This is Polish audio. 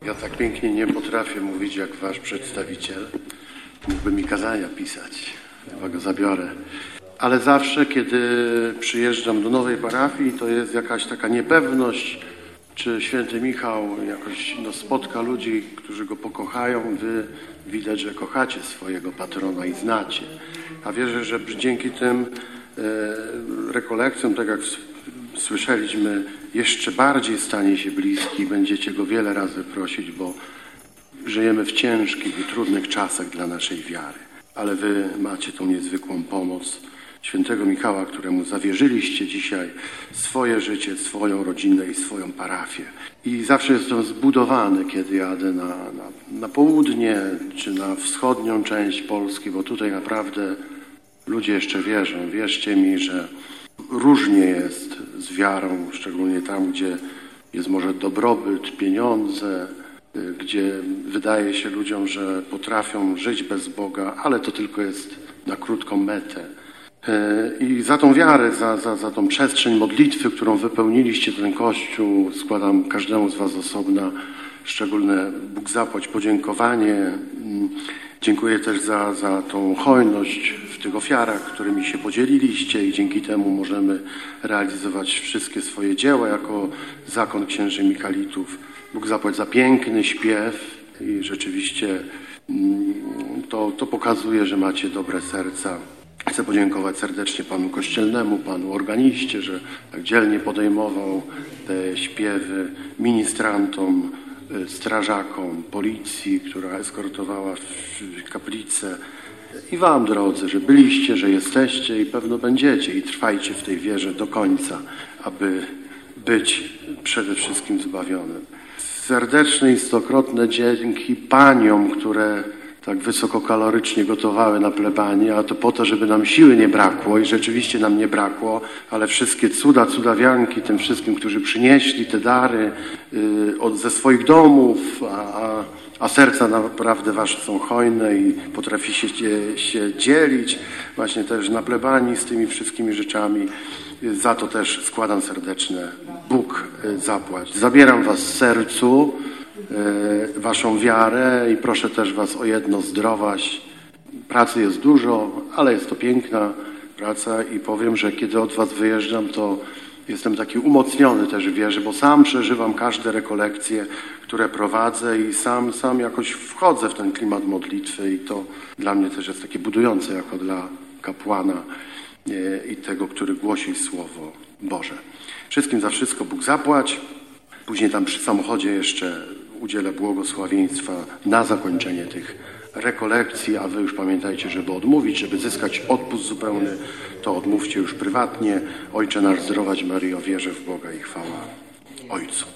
Ja tak pięknie nie potrafię mówić jak wasz przedstawiciel. Mógłby mi kazania pisać, chyba go zabiorę. Ale zawsze, kiedy przyjeżdżam do nowej parafii, to jest jakaś taka niepewność, czy święty Michał jakoś spotka ludzi, którzy go pokochają. Wy widać, że kochacie swojego patrona i znacie. A wierzę, że dzięki tym rekolekcjom, tak jak słyszeliśmy, jeszcze bardziej stanie się bliski. Będziecie go wiele razy prosić, bo żyjemy w ciężkich i trudnych czasach dla naszej wiary. Ale wy macie tą niezwykłą pomoc świętego Michała, któremu zawierzyliście dzisiaj swoje życie, swoją rodzinę i swoją parafię. I zawsze jestem zbudowany, kiedy jadę na południe czy na wschodnią część Polski, bo tutaj naprawdę ludzie jeszcze wierzą. Wierzcie mi, że różnie jest z wiarą, szczególnie tam, gdzie jest może dobrobyt, pieniądze, gdzie wydaje się ludziom, że potrafią żyć bez Boga, ale to tylko jest na krótką metę. I za tą wiarę, za tą przestrzeń modlitwy, którą wypełniliście ten Kościół, składam każdemu z was osobna szczególne Bóg zapłać podziękowanie. Dziękuję też za tą hojność w tych ofiarach, którymi się podzieliliście i dzięki temu możemy realizować wszystkie swoje dzieła jako Zakon Księży Michalitów. Bóg zapłać za piękny śpiew i rzeczywiście to pokazuje, że macie dobre serca. Chcę podziękować serdecznie panu kościelnemu, panu organiście, że tak dzielnie podejmował te śpiewy, ministrantom, strażakom, policji, która eskortowała w kaplicę. I wam, drodzy, że byliście, że jesteście i pewno będziecie i trwajcie w tej wierze do końca, aby być przede wszystkim zbawionym. Serdeczne i stokrotne dzięki paniom, które tak wysokokalorycznie gotowały na plebanii, a to po to, żeby nam siły nie brakło i rzeczywiście nam nie brakło, ale wszystkie cudawianki, tym wszystkim, którzy przynieśli te dary ze swoich domów, a serca naprawdę wasze są hojne i potraficie się dzielić właśnie też na plebanii z tymi wszystkimi rzeczami. Za to też składam serdeczne Bóg zapłać. Zabieram was z sercu, waszą wiarę i proszę też was o jedno: zdrowaś. Pracy jest dużo, ale jest to piękna praca i powiem, że kiedy od was wyjeżdżam, to jestem taki umocniony też w wierze, bo sam przeżywam każde rekolekcje, które prowadzę i sam jakoś wchodzę w ten klimat modlitwy i to dla mnie też jest takie budujące jako dla kapłana i tego, który głosi Słowo Boże. Wszystkim za wszystko Bóg zapłać. Później tam przy samochodzie jeszcze udzielę błogosławieństwa na zakończenie tych rekolekcji, a wy już pamiętajcie, żeby odmówić, żeby zyskać odpust zupełny, to odmówcie już prywatnie. Ojcze nasz, zdrowadź Maryjo, wierzę w Boga i chwała Ojcu.